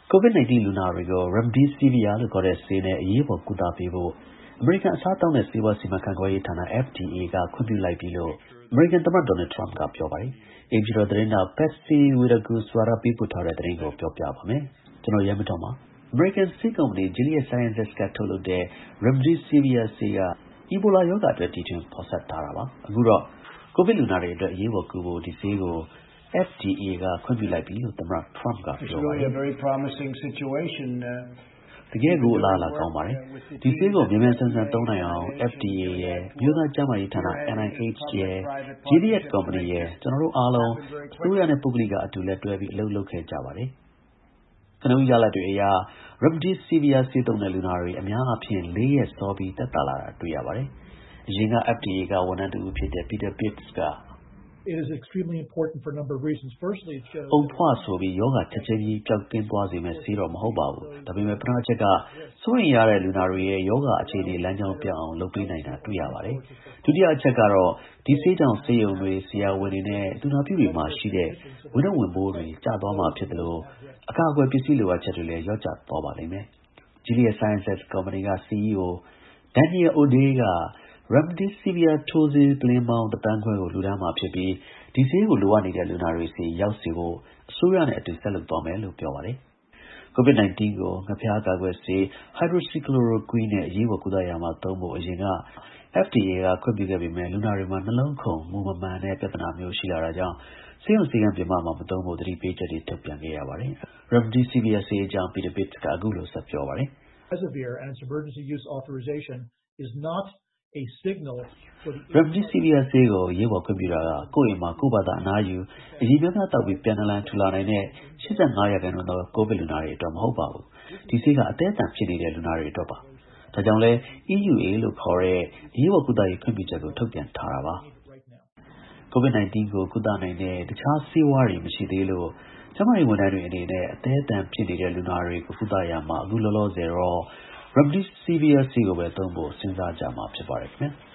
COVID-19 လူနာတွေကို Remdesivir လို့ခေါ်တဲ့ဆေးနဲ့အရေးပေါ်ကုသပေးဖို့ အမေရိကန်အစားအသောက်နဲ့ဆေးဝါးစီမံခန့်ခွဲရေးဌာန FDA ကခွင့်ပြုလိုက်ပြီလို့ အမေရိကန်သမ္မတ Donald Trump ကပြောပါတယ်။ အိမ်ဖြူတော်သတင်းထောက် Patsy Widakuswara ပေးပို့ထားတဲ့သတင်းကိုပြောပြပါမယ်။ ကျွန်တော်ရဲမတော်ပါ။ အမေရိကန်ဆေးကုမ္ပဏီ Gilead Sciences ကထုတ်လုပ်တဲ့ Remdesivir ဆေးက အီဘိုလာရောဂါအတွက်တီထွင်ဖော်စပ်ထားတာပါ။ အခုတော့ COVID လူနာတွေအတွက်အရေးပေါ်ကုဖို့ ဒီဆေးကို FDA ကခွင့်ပြုလိုက်ပြီလို့ သမ္မတ Trump ကပြောပါတယ်။ တကယ့်ကိုအလားအလာကောင်းပါတယ်။ ဒီဆေးကိုမြန်မြန်ဆန်ဆန်သုံးနိုင်အောင် FDA ရယ်၊ အမျိုးသားကျန်းမာရေးဌာန NIH ရယ်၊ Gilead ကုမ္ပဏီရယ် ကျွန်တော်တို့အားလုံး အစိုးရနဲ့ ပုဂ္ဂလိကအတူလက်တွဲပြီး အလုပ်လုပ်ခဲ့ကြပါတယ်။ ကနဦးရလဒ်တွေအရ Remdesivir ဆေးသုံးတဲ့လူနာတွေ အများအားဖြင့် 4 ရက်စောပြီးသက်သာလာတာတွေ့ရပါတယ်။ အရင်က FDA ကဝန်ထမ်းတစ်ဦးဖြစ်တဲ့ Peter Pitts က အုံဖွဆိုပြီး ရောဂါချက်ချင်းကြီးပျောက်ကင်းသွားစေမယ့်ဆေးတော့မဟုတ်ပါဘူး။ ဒါပေမဲ့ ပထမအချက်က စိုးရိမ်ရတဲ့လူနာတွေရဲ့ရောဂါအခြေအနေလမ်းကြောင်းပြောင်းအောင်လုပ်ပေးနိုင်တာတွေ့ရပါတယ်။ ဒုတိယအချက်ကတော့ ဒီဆေးကြောင့်ဆေးရုံတွေ၊ ဆရာဝန်တွေနဲ့သူနာပြုတွေမှာရှိတဲ့ဝန်ထုပ်ဝန်ပိုးတွေကျသွားမှာဖြစ်သလို အကာအကွယ်ပစ္စည်းလိုအပ်ချက်တွေလည်းလျော့ကျသွားပါလိမ့်မယ်။ Gilead Sciences ကုမ္ပဏီက CEO Daniel O'Day က Remdesivir ထိုးဆေးပုလင်းပေါင်း 1.5 သန်းကိုလှူဒါန်းမှာဖြစ်ပြီး ဒီဆေးကိုလိုအပ်နေတဲ့လူနာတွေဆီရောက်စေဖို့ အစိုးရနဲ့အတူဆက်လုပ်သွားမယ်လို့ပြောပါတယ်။ COVID-19 ကို ငှက်ဖျားကာကွယ်ဆေး hydroxychloroquine နဲ့အရေးပေါ်ကုသရာမှာသုံးဖို့ အရင်က FDA ကခွင့်ပြုခဲ့ပေမဲ့ လူနာတွေမှာ နှလုံးခုန်မှုမမှန်တဲ့ပြဿနာမျိုးရှိလာတာကြောင့် ဆေးရုံဆေးခန်းပြင်ပမှာမသုံးဖို့ သတိပေးချက်တွေထုတ်ပြန်ခဲ့ရပါတယ်။ Remdesivir ဆေးအကြောင်း Peter Pitts ကအခုလိုဆက်ပြောပါတယ်။ Remdesivir ဆေးကိုအရေးပေါ်ခွင့်ပြုတာက ကိုယ့်အိမ်မှာကိုယ့်ဘာသာအနားယူ အရေများများသောက်ပြီး ပြန်နလန်ထူလာနိုင်တဲ့ 85 ရာခိုင်နှုန်းသော COVID လူနာတွေအတွက်မဟုတ်ပါဘူး။ ဒီဆေးက အသည်းအသန်ဖြစ်နေတဲ့လူနာတွေအတွက်ပါ။ ဒါကြောင့်လည်း EUA လို့ခေါ်တဲ့အရေးပေါ်ကုသရေးခွင့်ပြုချက်ကိုထုတ်ပြန်ထားတာပါ။ COVID-19 ကိုကုသနိုင်တဲ့တခြားဆေးဝါးတွေမရှိသေးလို့ ကျန်းမာရေးဝန်ထမ်းတွေအနေနဲ့ အသည်းအသန်ဖြစ်နေတဲ့လူနာတွေကိုကုသရာမှာ အခုလောလောဆယ်တော့ Remdesivir ဆေးကိုပဲသုံးဖို့စဉ်းစားကြမှာဖြစ်ပါတယ်ခင်ဗျာ။